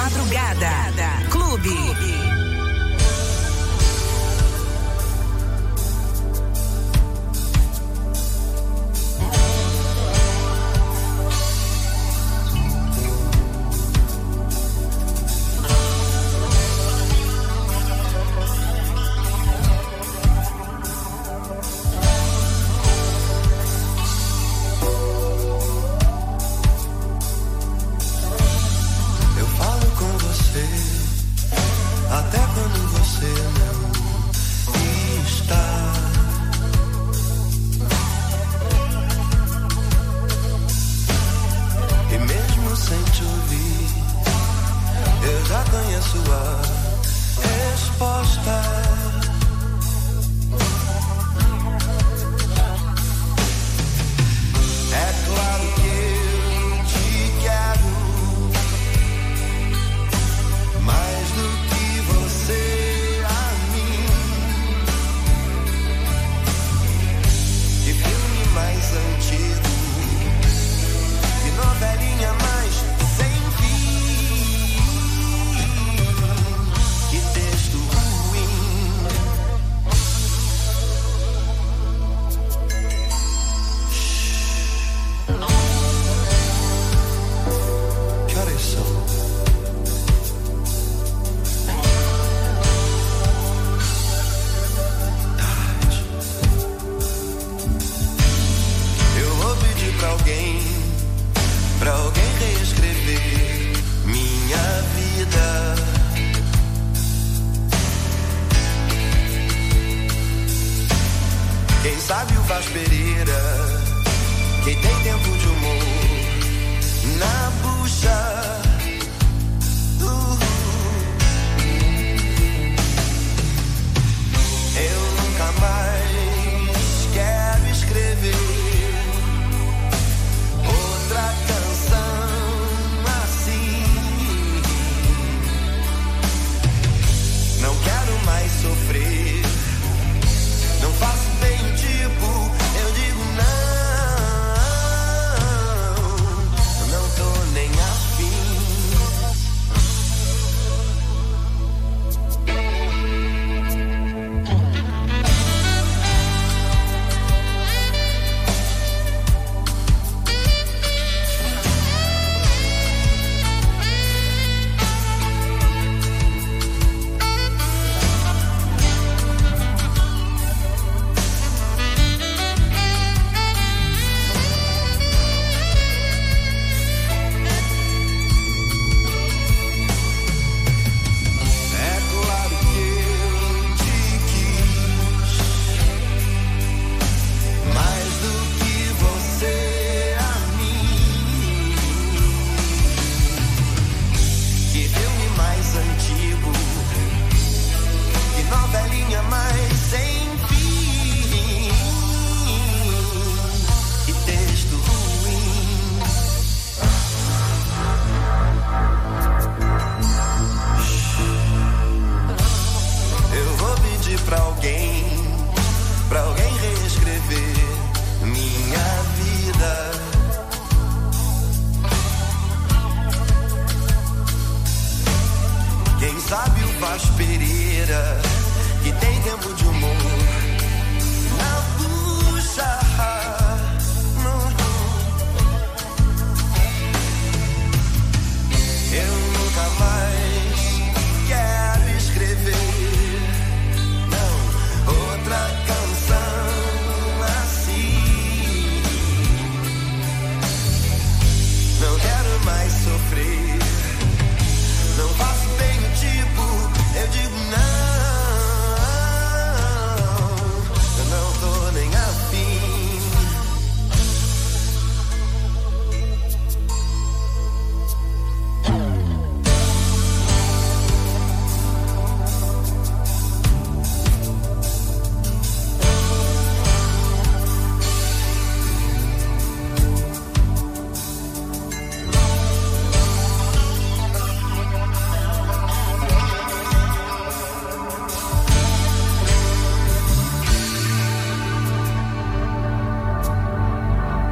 madrugada. Clube.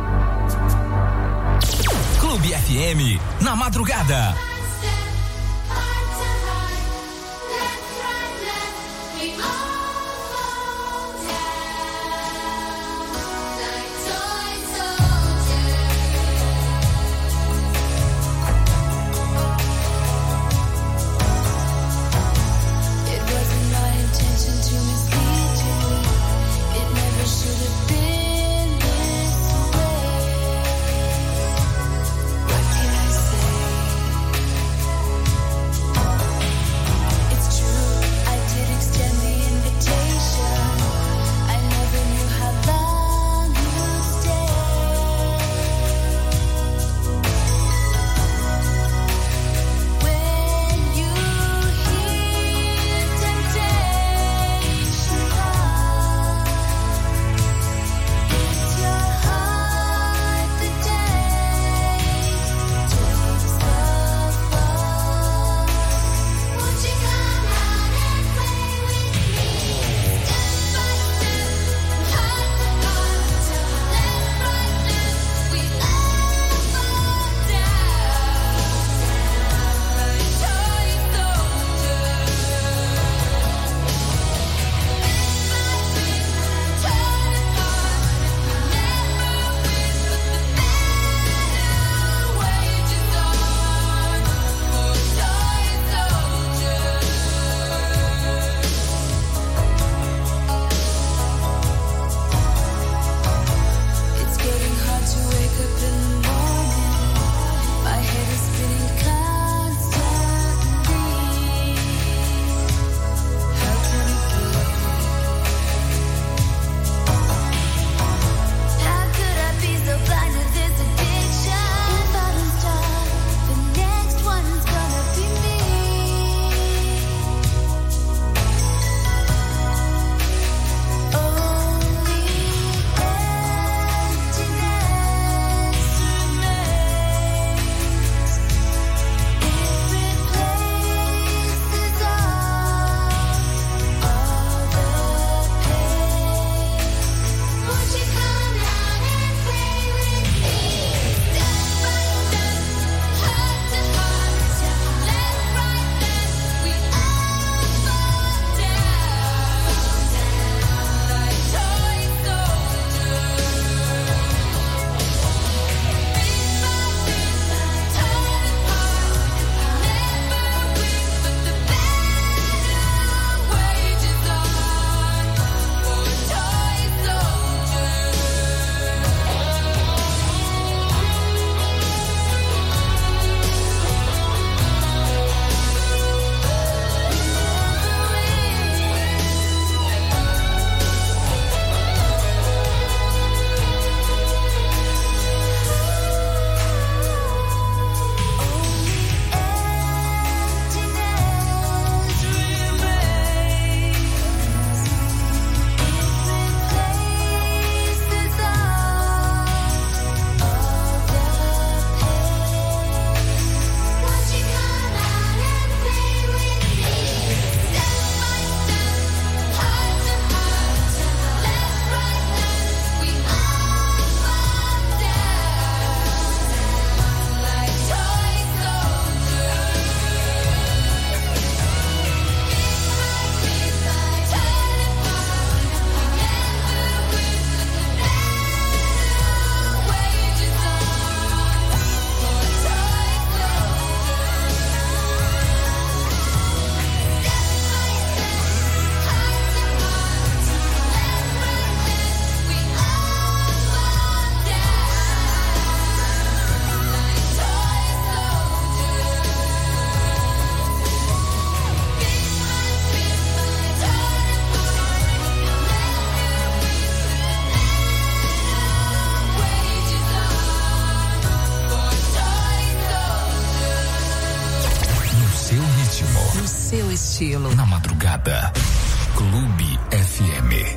FM, na madrugada. ritmo. No seu estilo. Na madrugada. Clube FM.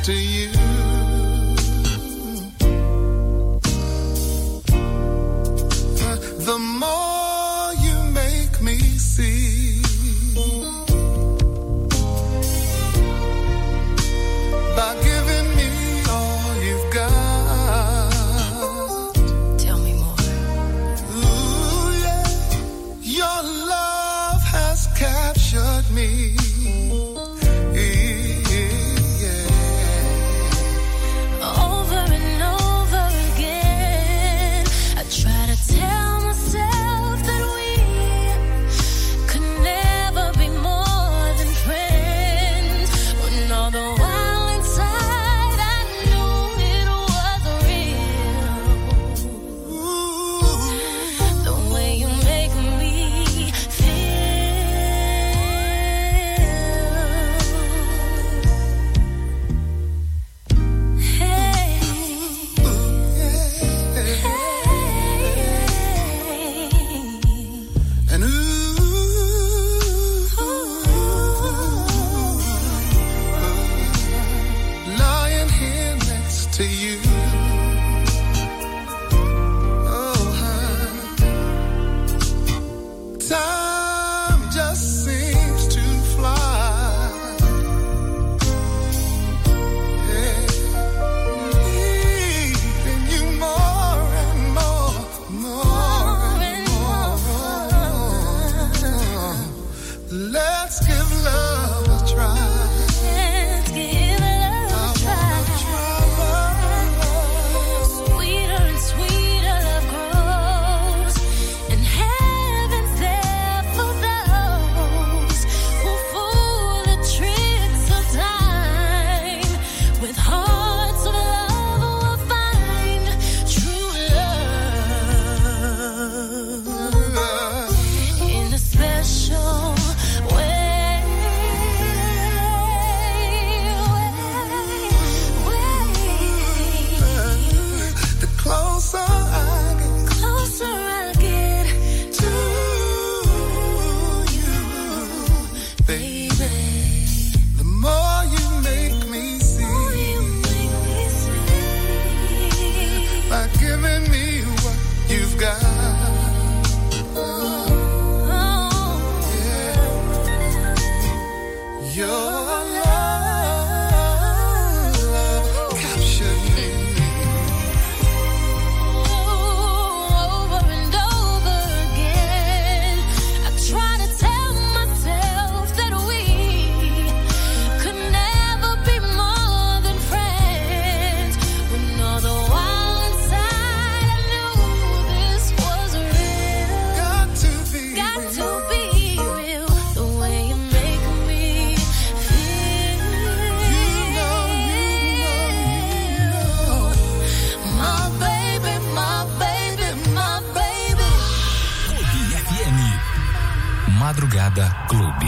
to you. The more you make me see, by giving me all you've got. Tell me more. Ooh, yeah. Your love has captured me. Madrugada Clube.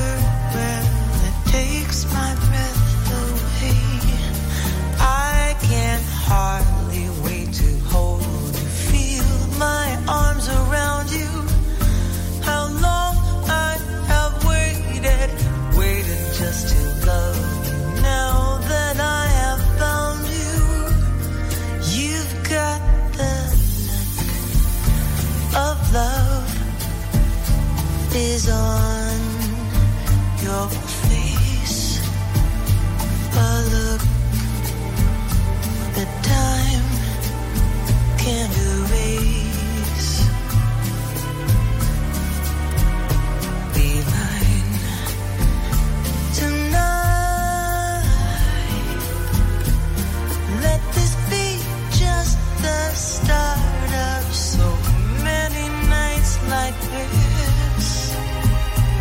I is on your face, a look that time can't erase. Be mine tonight. Let this be just the start of so many nights like this.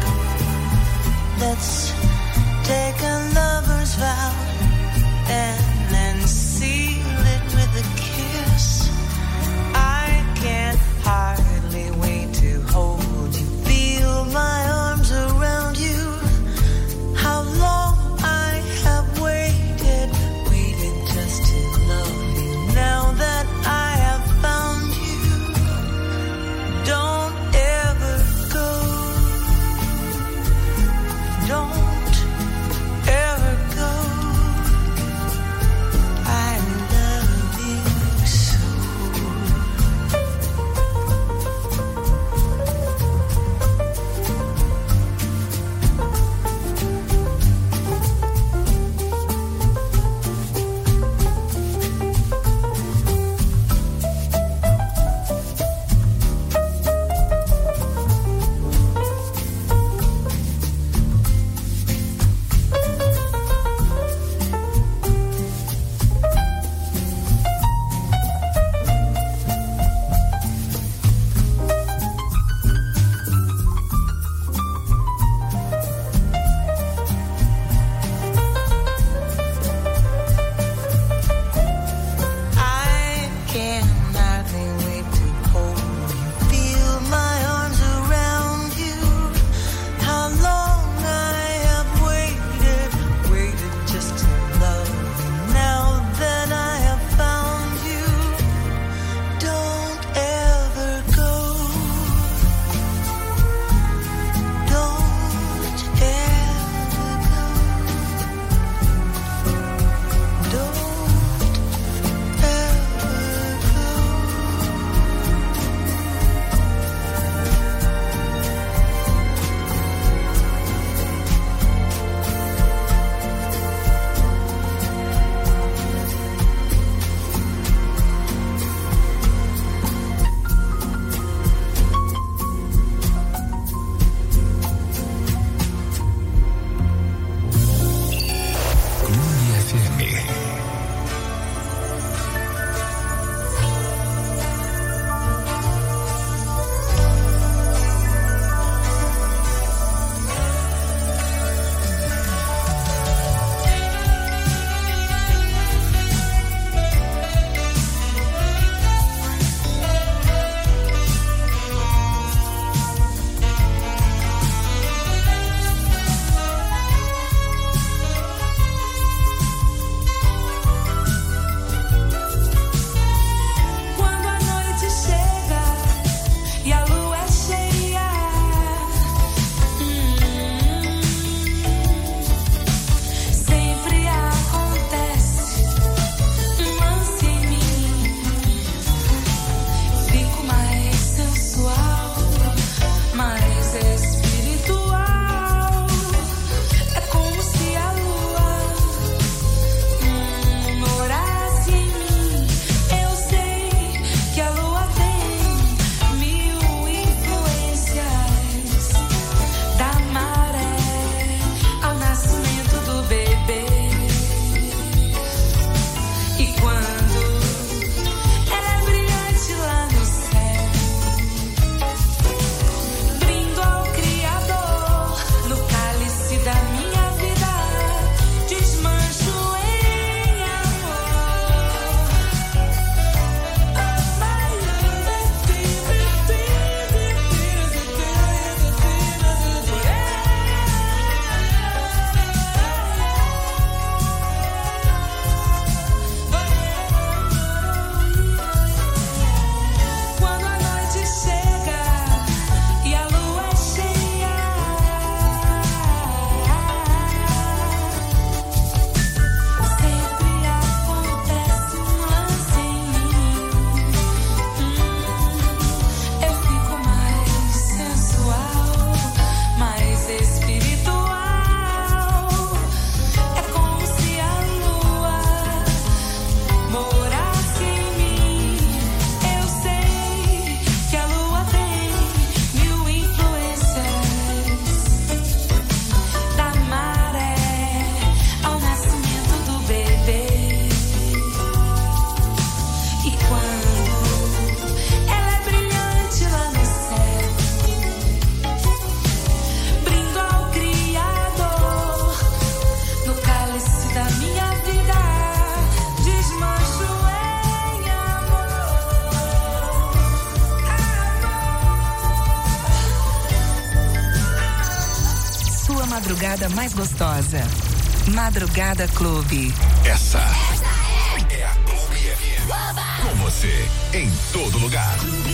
madrugada mais gostosa. Madrugada Clube. Essa é a Clube FM. Com você em todo lugar.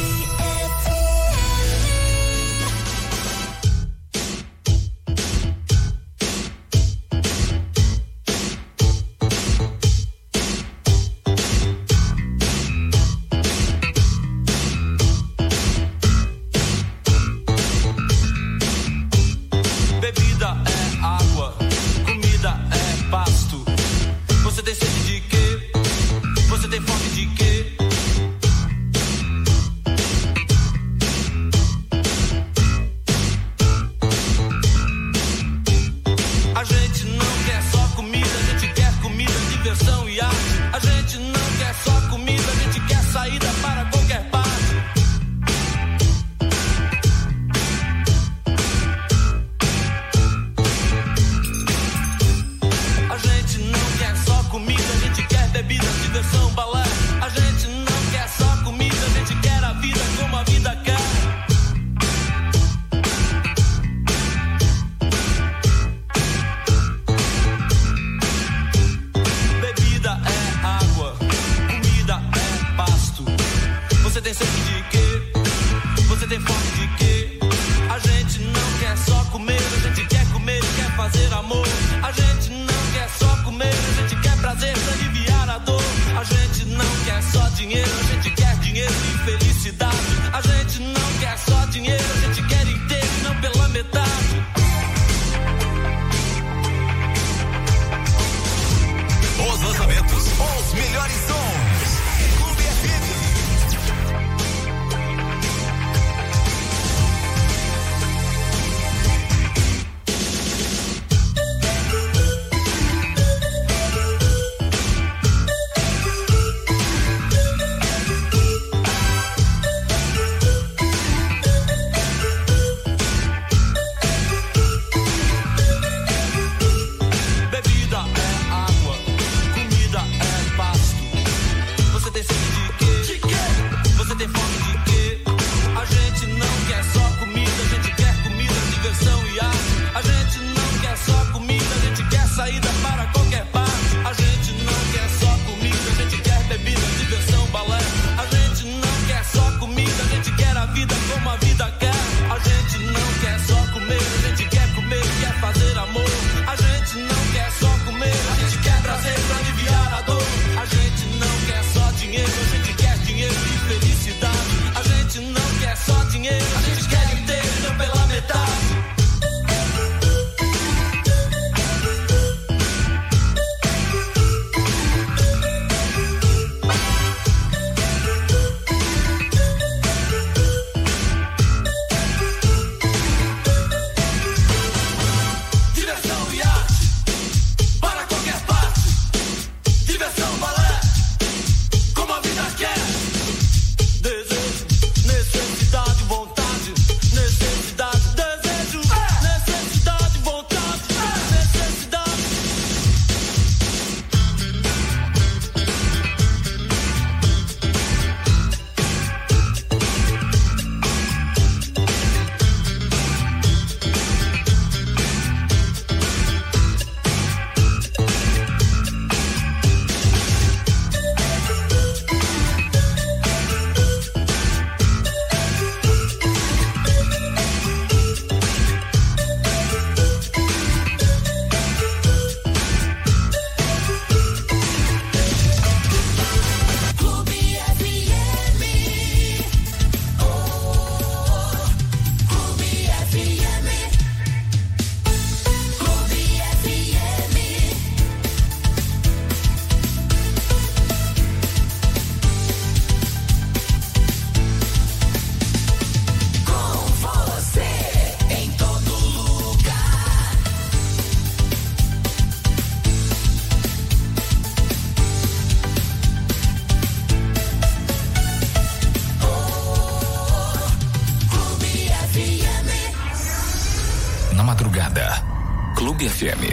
madrugada. Clube FM.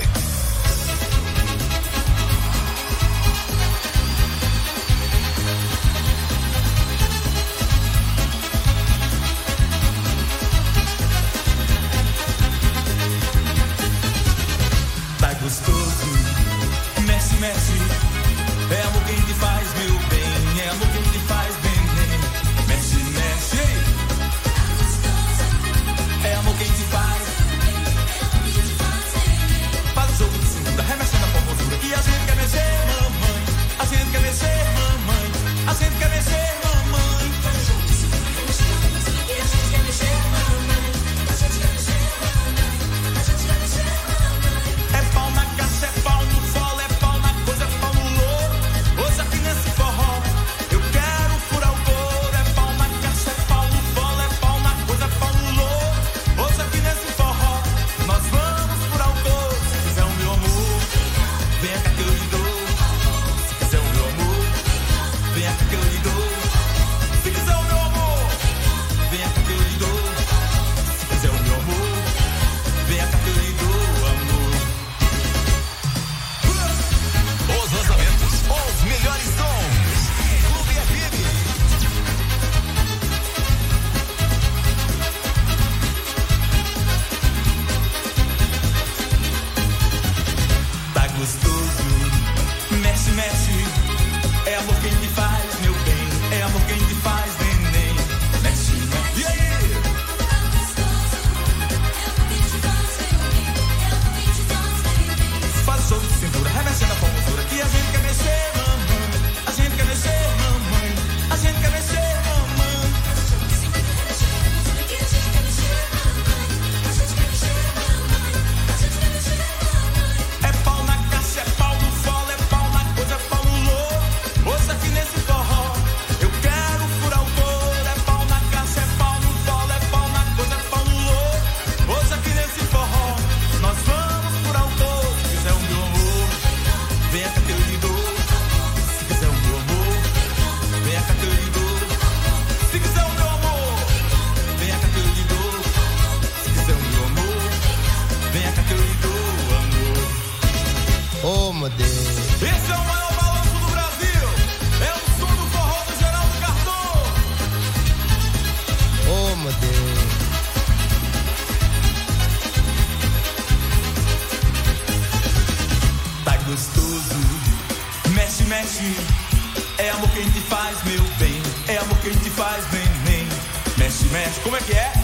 A gente quer mexer, mamãe. A gente quer mexer, mamãe. A gente quer mexer, mamãe. A gente quer mexer, mamãe. É pau na caixa, é pau no fole, é pau na coisa, é pau no louro. Hoje aqui nesse forró eu quero furar o couro. É pau na caixa, é pau no fole, é pau na coisa, é pau no louro. Hoje aqui nesse forró nós vamos furar o couro. Se quiser o meu amor, venha cá que eu lhe dou. Se quiser o meu amor, venha cá que eu lhe dou. Se quiser o meu amor, venha cá que eu lhe dou. Se quiser o meu amor, venha cá que eu lhe dou, amor. Os lançamentos, os melhores sons. Clube FM. Tá gostoso, mexe, mexe. É amor quem te faz, meu bem. É amor quem te faz, neném. Mexe, mexe. E aí? Tá gostoso, é amor quem te faz, meu bem. É amor quem te faz, neném. Faz o jogo de cintura, remexendo a formosura. Que a gente quer mexer, mamãe. A gente quer mexer, mamãe. A gente quer mexer, mamãe. Que a gente quer mexer, mamãe. A gente quer mexer, mamãe. A gente quer mexer, mamãe. É pau na caixa, é pau no fole, é pau na coisa, é pau no louro. Hoje aqui nesse forró eu quero furar o couro. É pau na caixa, é pau no fole, é pau na coisa, é pau no louro. Hoje aqui nesse forró nós vamos furar o couro. Se quiser o meu amor, venha cá que eu lhe dou. Se quiser o meu amor, venha cá que eu lhe dou. Se quiser o meu amor, venha cá que eu lhe dou. Se quiser o meu amor, venha cá que eu lhe dou, amor. Oh, meu Deus. Esse é o maior balanço do Brasil. É o som do forró do Geraldo Cardoso. Oh, meu Deus. Tá gostoso, mexe, mexe. É amor quem te faz, meu bem. É amor quem te faz, neném. Mexe, mexe. Como é que é?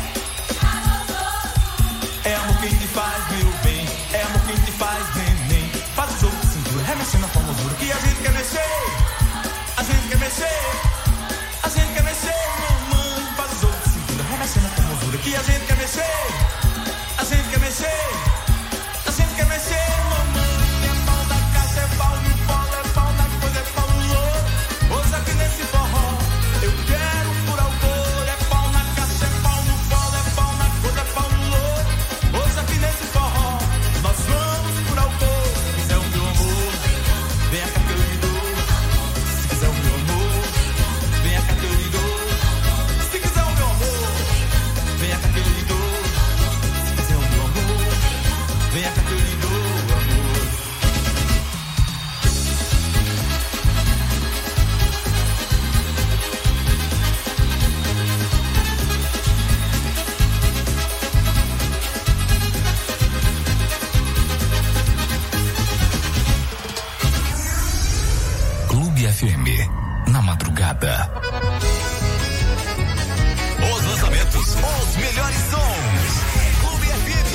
É amor quem te faz, meu bem. É amor quem te faz, neném. Faz o jogo de cintura, remexendo a formosura. Que a gente quer mexer. A gente quer mexer. A gente quer mexer, mamãe. Faz o jogo de cintura, remexendo a formosura. Que a gente quer mexer. A gente quer mexer. A gente quer mexer, mamãe. É pau na caixa, é pau no polo, é pau na coisa, é pau no louro. Hoje aqui nesse forró eu quero furar o couro. É pau na caixa, é pau no polo, é pau na coisa, é pau no louro. Hoje aqui nesse forró nós vamos furar o couro. Se quiser o meu amor, venha cá que eu lhe dou. Se quiser o meu amor, venha cá que eu lhe dou. Se quiser o meu amor, venha cá que eu lhe dou. Se quiser o meu amor, venha cá que eu lhe dou, amor. Clube FM. Na madrugada. Os lançamentos, os melhores sons. Clube FM.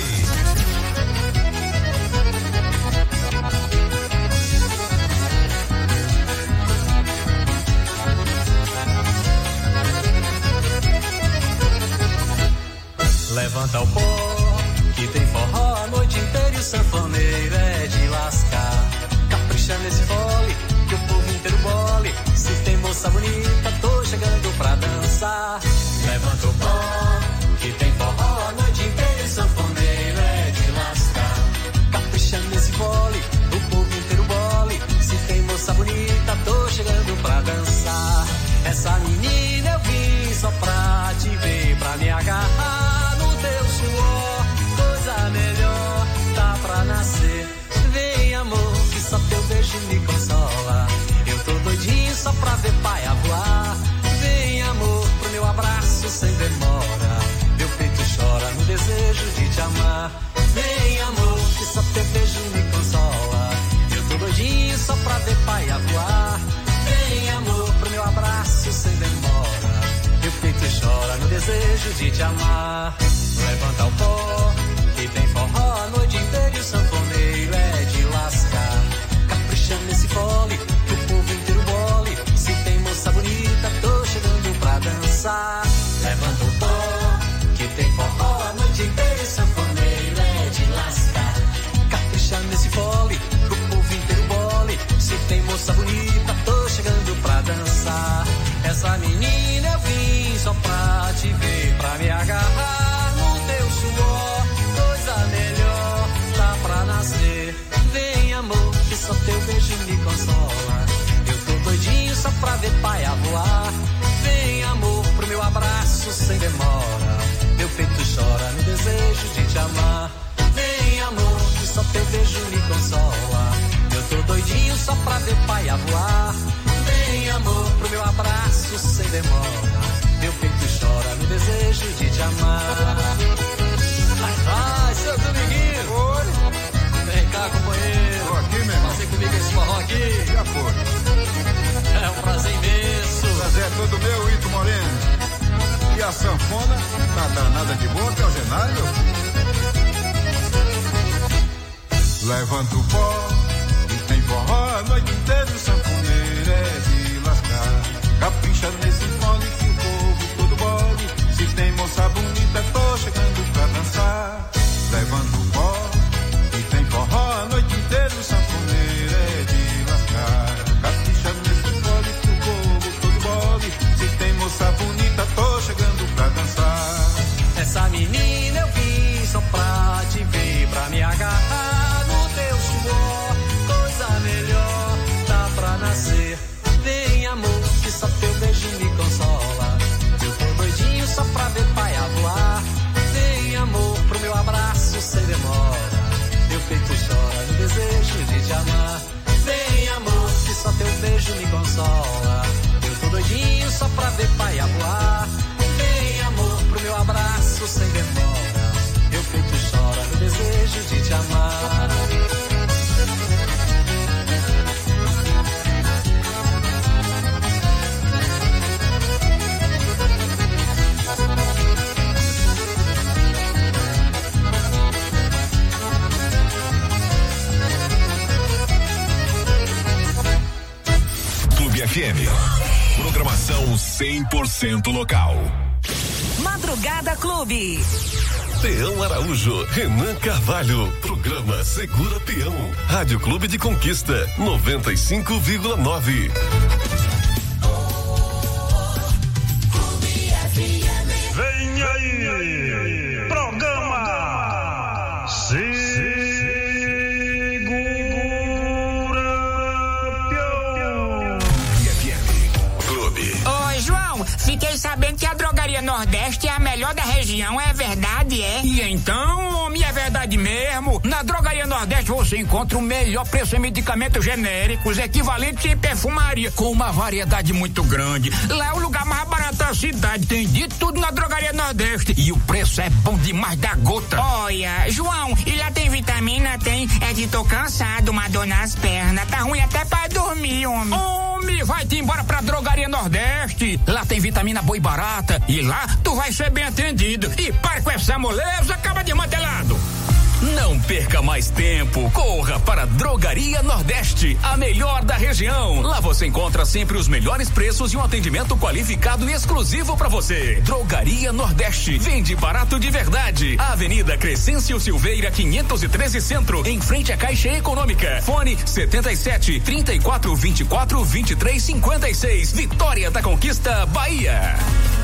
Levanta o pó, que tem forró a noite inteira e o sanfoneiro é de lascar. Capricha nesse fole, que o povo inteiro bole. Se tem moça bonita, tô chegando pra dançar. Levanta o pó, que tem forró a noite inteira e o sanfoneiro é de lascar. Capricha nesse fole, o povo inteiro bole. Se tem moça bonita, tô chegando pra dançar. Essa menina eu vim só pra te ver, pra me agarrar no teu suor. Coisa melhor tá pra nascer. Vem amor, que só teu beijo me consola. Eu tô doidinho só pra ver paia voar. Vem amor, pro meu abraço sem demora. Meu peito chora no desejo de te amar. Vem amor, que só teu beijo me consola. Eu tô doidinho só pra ver paia voar. Vem amor, pro meu abraço sem demora. Meu peito chora no desejo de te amar. Levanta o pó, que tem forró a noite inteira e o sanfoneiro é de lascar. Capricha nesse fole, que o povo inteiro bole. Se tem moça bonita, sem demora. Meu peito chora no desejo de te amar. Vem, amor, que só teu beijo me consola. Eu tô doidinho só pra ver pai a voar. Vem, amor, pro meu abraço sem demora. Meu peito chora no desejo de te amar. Vai, seu Dominguinho. Oi. Vem cá, companheiro. Tô aqui, meu irmão. Fazer comigo esse forró aqui. Já foi. É um prazer imenso. Prazer é todo meu, Ito Moreno. E a sanfona, nada de boa, que é o Genário, meu filho. Levanta o pó, e tem forró a noite inteira, o sanfoneiro é de lascar. Capricha nesse fone que o povo todo bole. Se tem moça bonita, tô chegando pra dançar. Levanta o pó, e tem forró a noite inteira, o sanfoneiro é de lascar. Capricha nesse fone que o povo todo bole. Se tem moça bonita, tô chegando pra dançar. Essa menina eu vim só pra te ver, pra me agarrar no teu suor. Coisa melhor tá pra nascer. Vem, amor, que só teu beijo me consola. Eu tô doidinho só pra ver pai a voar. Vem, amor, pro meu abraço sem demora. Meu peito chora no desejo de te amar. Vem, amor, que só teu beijo me consola. Eu tô doidinho só pra ver pai a voar. Vem, amor, pro meu abraço sem demora. Meu peito chora no desejo de te amar. Clube FM. Programação 100% local. Madrugada Clube. Peão Araújo, Renan Carvalho, programa Segura Peão, Rádio Clube de Conquista, 95,9. Vem aí, programa Segura Peão. Clube. Ô, João, fiquei sabendo que a Drogaria Nordeste é a melhor da região, é verdade, é? E então, homem, é verdade mesmo. Na Drogaria Nordeste você encontra o melhor preço em medicamentos genéricos, equivalentes em perfumaria, com uma variedade muito grande. Lá é o lugar mais barato da cidade, tem de tudo na Drogaria Nordeste. E o preço é bom demais da gota. Olha, João, e lá tem vitamina? Tem. É que tô cansado, uma dor nas pernas. Tá ruim até pra dormir, homem. Homem, vai-te embora pra Drogaria Nordeste. Lá tem vitamina boa e barata. E lá tu vai ser bem atendido. E para com essa moleza, acaba de mantelado. Não perca mais tempo. Corra para Drogaria Nordeste, a melhor da região. Lá você encontra sempre os melhores preços e um atendimento qualificado e exclusivo para você. Drogaria Nordeste. Vende barato de verdade. Avenida Crescêncio Silveira, 513 Centro, em frente à Caixa Econômica. Fone 77 34 24 23 56. Vitória da Conquista, Bahia.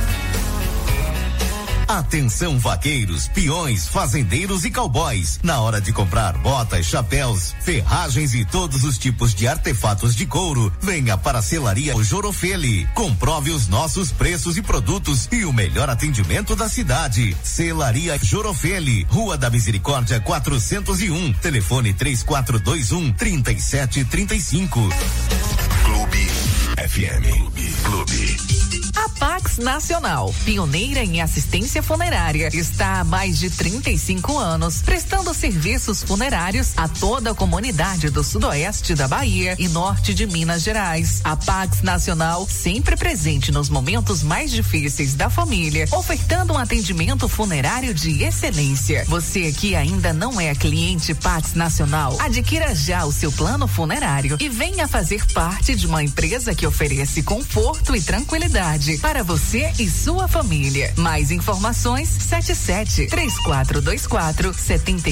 Atenção, vaqueiros, peões, fazendeiros e cowboys. Na hora de comprar botas, chapéus, ferragens e todos os tipos de artefatos de couro, venha para a Selaria Jorofeli. Comprove os nossos preços e produtos e o melhor atendimento da cidade. Selaria Jorofeli, Rua da Misericórdia 401. Telefone 3421-3735. Clube FM. Clube. A Pax Nacional, pioneira em assistência funerária, está há mais de 35 anos, prestando serviços funerários a toda a comunidade do sudoeste da Bahia e norte de Minas Gerais. A Pax Nacional, sempre presente nos momentos mais difíceis da família, ofertando um atendimento funerário de excelência. Você que ainda não é cliente Pax Nacional, adquira já o seu plano funerário e venha fazer parte de uma empresa que oferece conforto e tranquilidade para você e sua família. Mais informações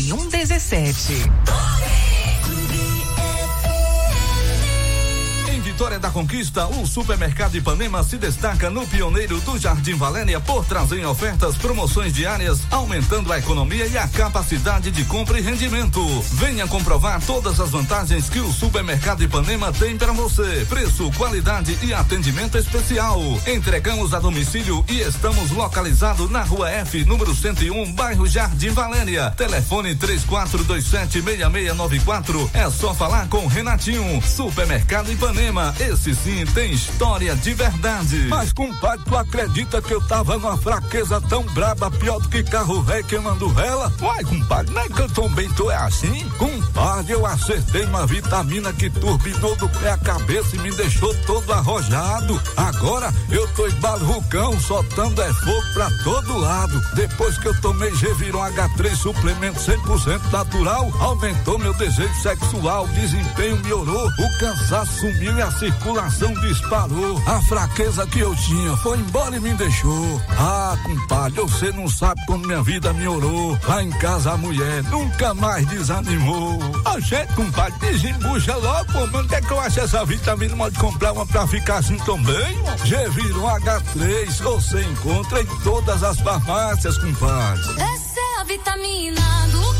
77-3424-7117. Vitória da Conquista, o Supermercado Ipanema se destaca no pioneiro do Jardim Valéria por trazer ofertas, promoções diárias, aumentando a economia e a capacidade de compra e rendimento. Venha comprovar todas as vantagens que o Supermercado Ipanema tem para você. Preço, qualidade e atendimento especial. Entregamos a domicílio e estamos localizados na Rua F, número 101, bairro Jardim Valéria. Telefone 3427-6694. É só falar com Renatinho. Supermercado Ipanema, esse sim tem história de verdade. Mas, compadre, tu acredita que eu tava numa fraqueza tão braba, pior do que carro velho queimando vela? Uai, compadre, não é que eu também tô assim? Compadre, eu acertei uma vitamina que turbinou do pé à cabeça e me deixou todo arrojado. Agora eu tô embalucão, soltando fogo pra todo lado. Depois que eu tomei Geviron H3 suplemento 100% natural, aumentou meu desejo sexual, o desempenho melhorou, o cansaço sumiu e a circulação disparou. A fraqueza que eu tinha foi embora e me deixou. Ah, compadre, você não sabe como minha vida melhorou. Lá em casa a mulher nunca mais desanimou. A gente, compadre, desembucha logo, mano. Onde é que eu acho essa vitamina? Pode comprar uma pra ficar assim também? Geviron H3, você encontra em todas as farmácias, compadre. Essa é a vitamina do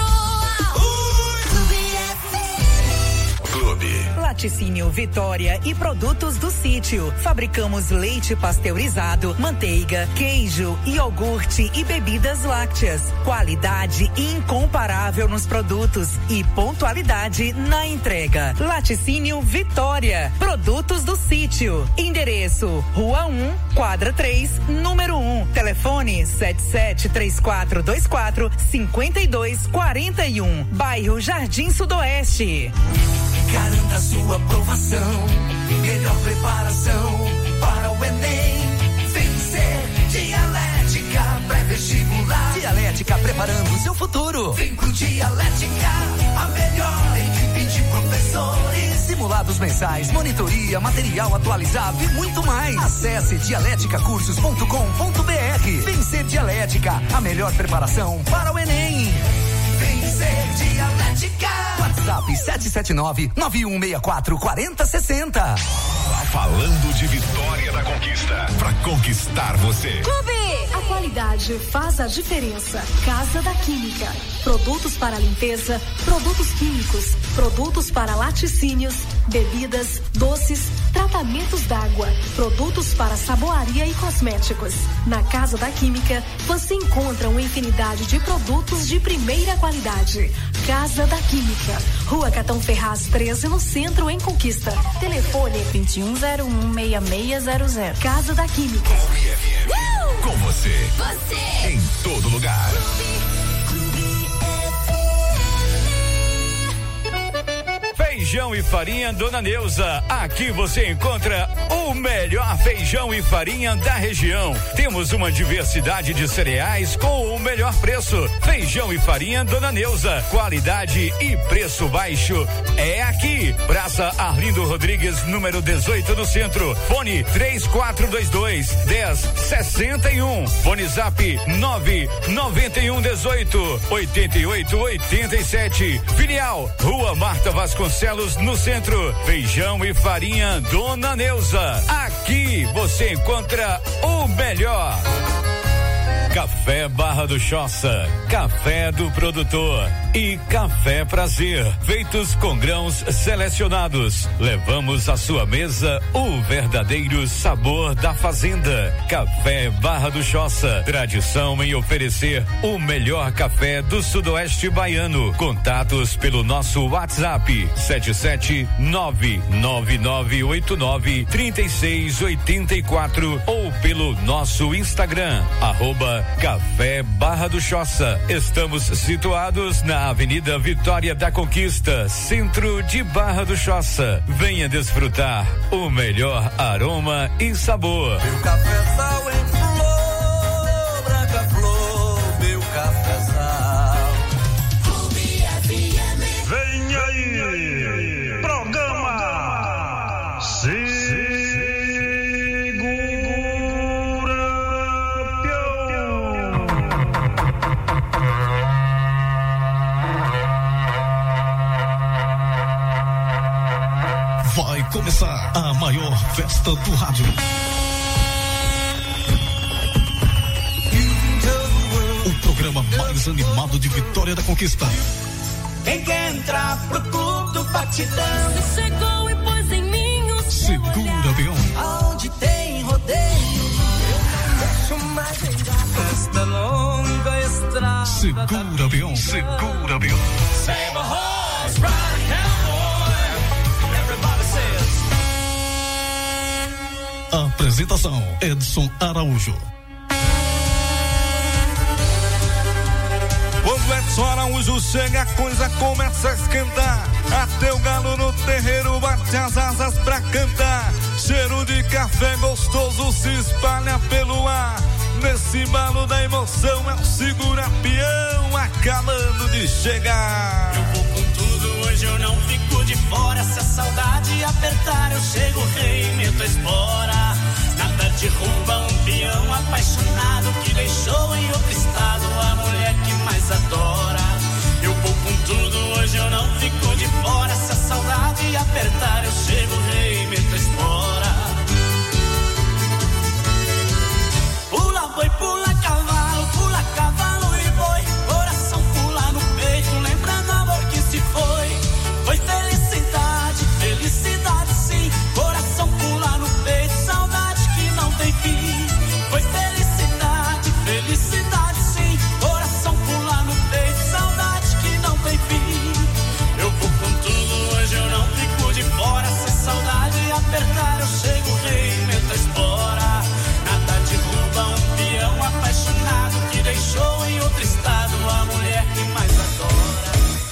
Laticínio Vitória e produtos do sítio. Fabricamos leite pasteurizado, manteiga, queijo, iogurte e bebidas lácteas. Qualidade incomparável nos produtos e pontualidade na entrega. Laticínio Vitória. Produtos do sítio. Endereço: Rua 1, quadra 3, número 1. Telefone 773424-5241. Bairro Jardim Sudoeste. Garanta sua aprovação, melhor preparação para o Enem. Vencer Dialética pré-vestibular. Dialética preparando o seu futuro. Vem pro Dialética, a melhor equipe de professores. Simulados mensais, monitoria, material atualizado e muito mais. Acesse dialeticacursos.com.br. Vencer Dialética, a melhor preparação para o Enem. Vencer Dialética. WhatsApp 779-9164-4060. Tá falando de Vitória da Conquista, pra conquistar você. Clube! A qualidade faz a diferença. Casa da Química. Produtos para limpeza, produtos químicos, produtos para laticínios, bebidas, doces, tratamentos d'água, produtos para saboaria e cosméticos. Na Casa da Química, você encontra uma infinidade de produtos de primeira qualidade. Casa da Química. Rua Catão Ferraz 13, no centro, em Conquista. Telefone 2101-6600. Casa da Química. Com você. Em todo lugar. Feijão e farinha Dona Neuza. Aqui você encontra o melhor feijão e farinha da região. Temos uma diversidade de cereais com o melhor preço. Feijão e farinha Dona Neuza. Qualidade e preço baixo é aqui. Praça Arlindo Rodrigues, número 18, no centro. Fone 3422-1061. Fone Zap 99118-8887. Filial Rua Marta Vasconcelos, no centro. Feijão e farinha Dona Neuza. Aqui você encontra o melhor. Café Barra do Choça, café do produtor e café Prazer, feitos com grãos selecionados. Levamos à sua mesa o verdadeiro sabor da fazenda. Café Barra do Choça, tradição em oferecer o melhor café do sudoeste baiano. Contatos pelo nosso WhatsApp 77999893684 ou pelo nosso Instagram @Café Barra do Choça. Estamos situados na Avenida Vitória da Conquista, centro de Barra do Choça. Venha desfrutar o melhor aroma e sabor. Meu cafezal em flor, branca flor, meu cafezal. Vem aí, programa Vai começar a maior festa do rádio. O programa mais animado de Vitória da Conquista. Quem quer entrar pro clube do batidão? Você chegou e pôs em mim o seu Segura, peão. Aonde tem rodeio, eu não deixo mais entrar. Esta longa estrada. Segura, peão. Segura, peão. Save a horse, ride a cowboy. Everybody says. Apresentação: Edson Araújo. Quando Edson Araújo chega, a coisa começa a esquentar. Até o galo no terreiro bate as asas pra cantar. Cheiro de café gostoso se espalha pelo ar. Nesse embalo da emoção é o segura-peão acabando de chegar. Eu vou com tudo, hoje eu não fico de fora. Se a saudade apertar, eu chego, rei, meto a espora. Nada derruba um peão apaixonado que deixou em outro estado a mulher que mais adora. Eu vou com tudo, hoje eu não fico de fora. Se a saudade apertar, eu chego, rei, meto a espora. Pula boi, pula cavalo e boi. Coração pula no peito, lembrando amor que se foi. Foi felicidade, felicidade sim. Coração pula no peito, saudade que não tem fim. Foi felicidade, felicidade sim. Coração pula no peito, saudade que não tem fim. Eu vou com tudo, hoje eu não fico de fora. Se a saudade apertar, eu chego, rei, meto a espora. Nada derruba um peão apaixonado que deixou em outro estado a mulher que mais adora.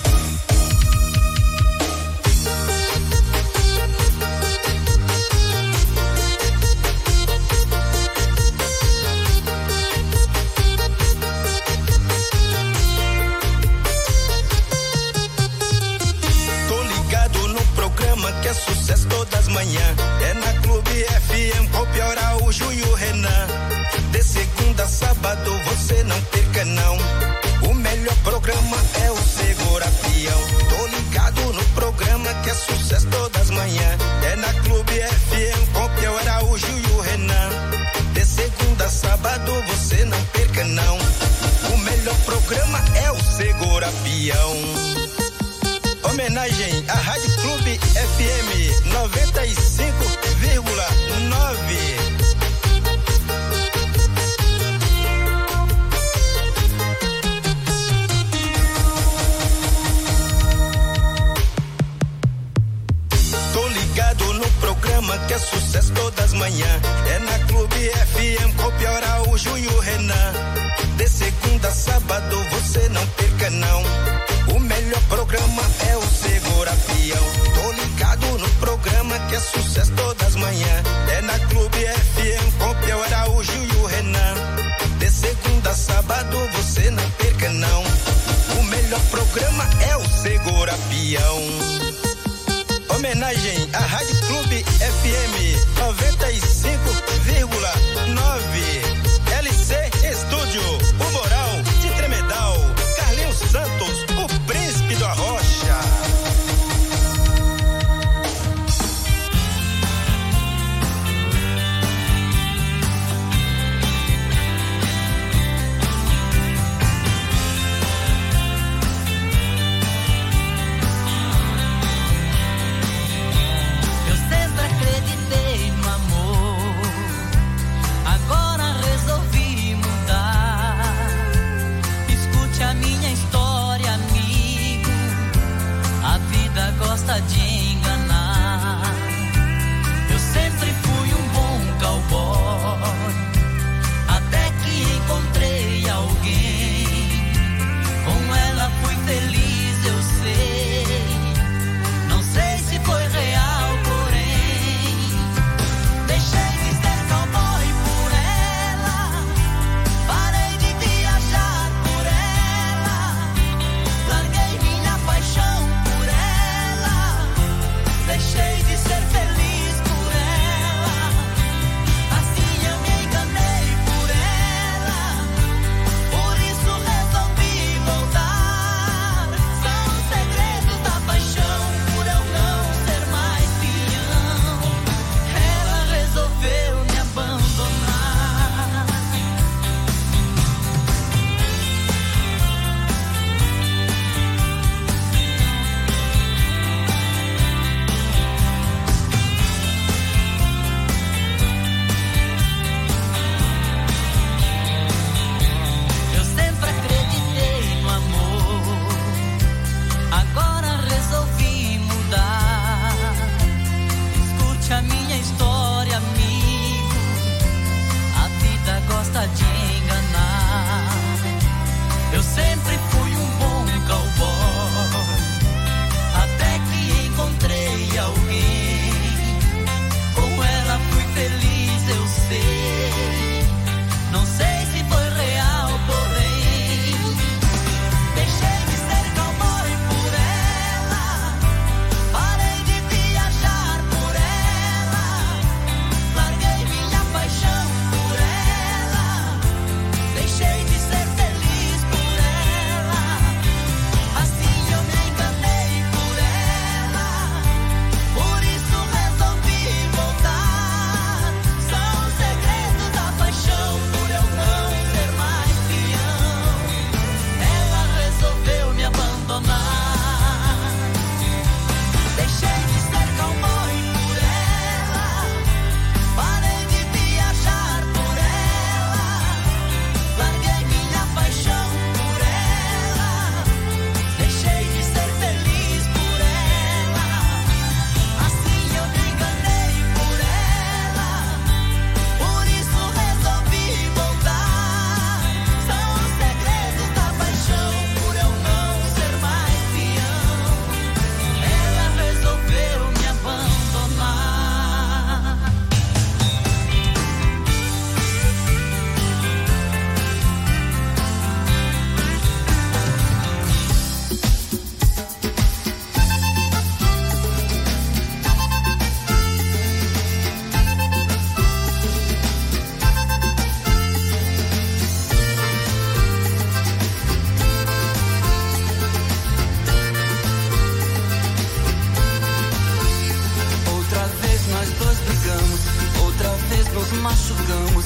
Tô ligado no programa que é sucesso todas as manhãs. É na Clube FM com o Pio Araújo e o Renan. De segunda a sábado você não perca não. O melhor programa é o Segura Peão. Tô ligado no programa que é sucesso todas as manhãs. É na Clube FM com o Pio Araújo e o Renan. De segunda a sábado você não perca não. O melhor programa é o Segura Peão. Homenagem à Rádio Clube FM 95,9. Tô ligado no programa que é sucesso todas as manhãs. É na Clube FM com o Pio Araújo e o Renan. De segunda a sábado você não perca não. O melhor programa é o Segura Peão. Tô ligado no programa que é sucesso todas as manhãs. É na Clube FM com o Pio Araújo e o Renan. De segunda a sábado você não perca não. O melhor programa é o Segura Peão. Homenagem à Rádio Clube FM 95,9. LC Estúdio, o Moral de Tremedal. Carlinhos Santos, o príncipe do Arrocha. Eu sempre acreditei no amor.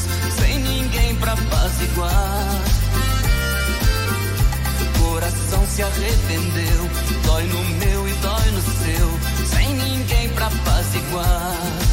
sem ninguém pra apaziguar. Coração se arrependeu, dói no meu e dói no seu, sem ninguém pra apaziguar.